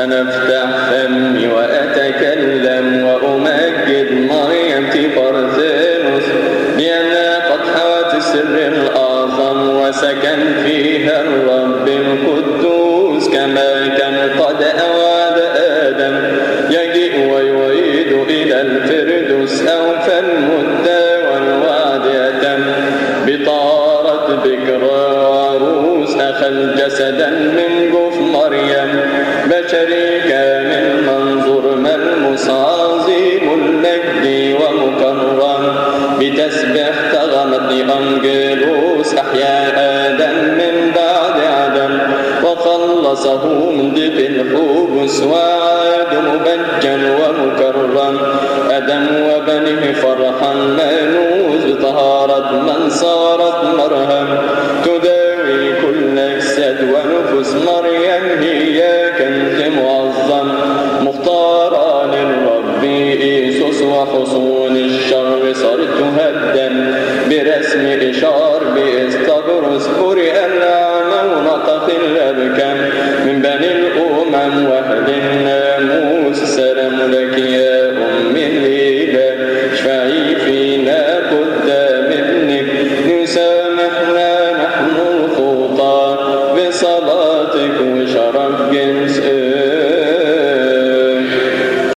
أنا أفتح فمي وأتكلم وأمجد مريم في برثانوس، لأنها قد حوت السر الأعظم وسكن فيها الرب القدوس، كما كان قد أوعد آدم يجيء ويعيد إلى الفردوس، أوفى المدة والوعد يتم بطهارة بكرة وعروس، أخذ جسدا من جوف مريم بشري كامل منظور ملموس عظيم المجد ومكرم، بتسبح تغمد أنجلوس أحيا آدم من بعد عدم، وخلصه من ضيق الحبس وعاد مبجل ومكرم، آدم وبنيه فرحا مانوس بطهارة من صارت مرهم، تداوي كل أجساد ونفوس مريم هي كنز معظم، مختارة للرب إيسوس وحصون الشر صارت تهدم، برسم إشار بإستبرس قرئ الأعمى ونطق الأبكم من بني الأمم وأهل النار.